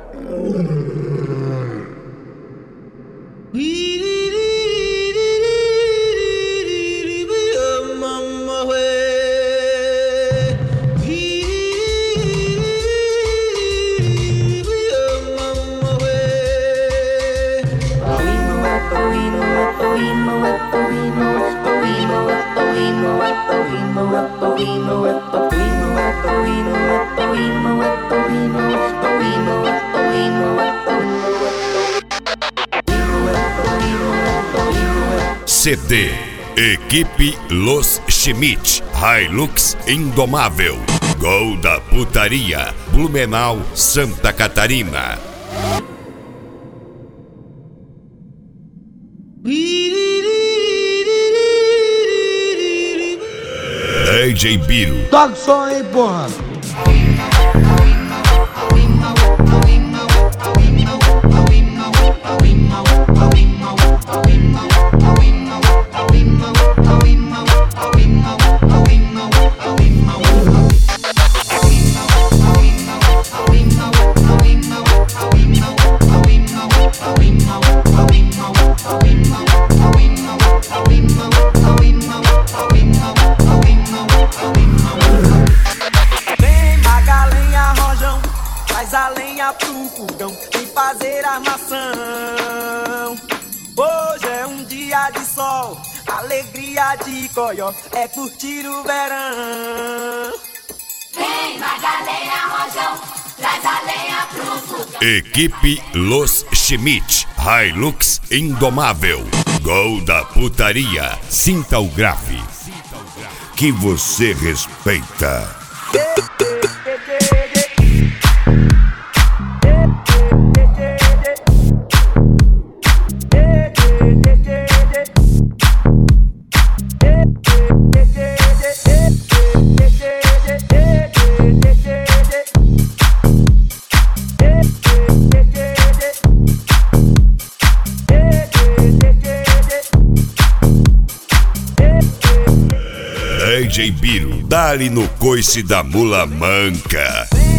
CD Equipe Los Schmidt Hilux Indomável. Gol da Putaria, Blumenau, Santa Catarina. DJ Biro. Toca o som aí, porra. Traz a lenha pro fogão e fazer armação. Hoje é um dia de sol, alegria de coió, é curtir o verão. Vem, Magalhães, Rojão, traz a lenha pro fogão. Equipe Los Schmidt Hilux Indomável. Gol da Putaria, sinta o grave que você respeita. DJ Biro, dá-lhe no coice da mula manca.